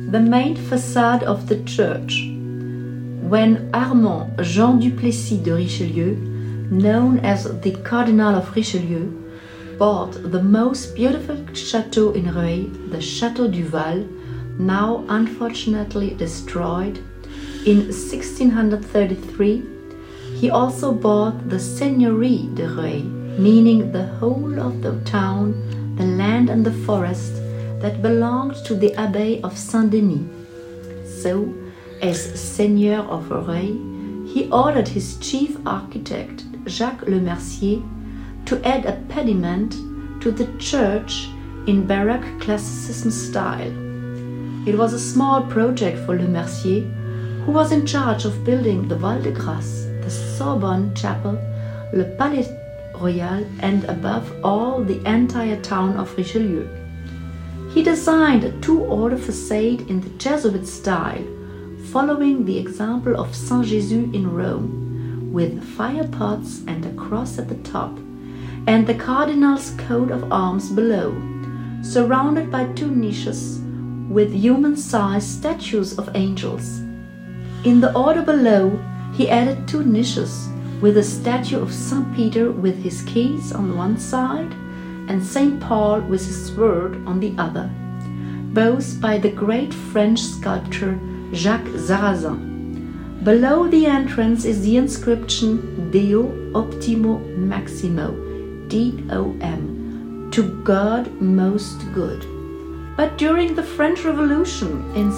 the main facade of the church. When Armand Jean du Plessis de Richelieu, known as the Cardinal of Richelieu, bought the most beautiful chateau in Rueil, the Château du Val, now unfortunately destroyed, in 1633, he also bought the Seigneurie de Rueil, meaning the whole of the town, the land and the forest that belonged to the Abbey of Saint-Denis. So, as Seigneur of Rueil, he ordered his chief architect, Jacques Le Mercier, to add a pediment to the church in Baroque Classicism style. It was a small project for Le Mercier, who was in charge of building the Val-de-Grâce, the Sorbonne Chapel, Le Palais Royal, and above all the entire town of Richelieu. He designed a two-order facade in the Jesuit style, following the example of Saint-Jésus in Rome, with firepots and a cross at the top, and the cardinal's coat of arms below, surrounded by two niches with human-sized statues of angels. In the order below, he added two niches with a statue of Saint Peter with his keys on one side and Saint Paul with his sword on the other, both by the great French sculptor Jacques Sarrazin. Below the entrance is the inscription Deo Optimo Maximo, D-O-M, to God most good. But during the French Revolution in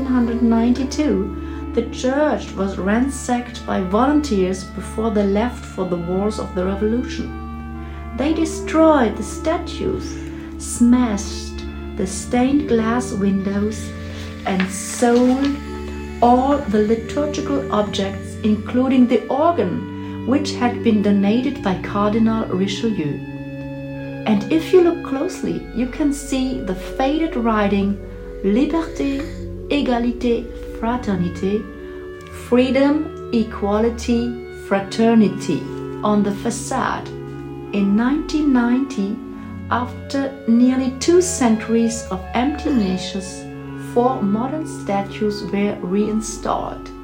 1792, the church was ransacked by volunteers before they left for the wars of the Revolution. They destroyed the statues, smashed the stained glass windows, and sold all the liturgical objects, including the organ, which had been donated by Cardinal Richelieu. And if you look closely, you can see the faded writing Liberté, Égalité, Fraternité, freedom, equality, fraternity on the facade. In 1990, after nearly 2 centuries of empty niches, 4 modern statues were reinstalled.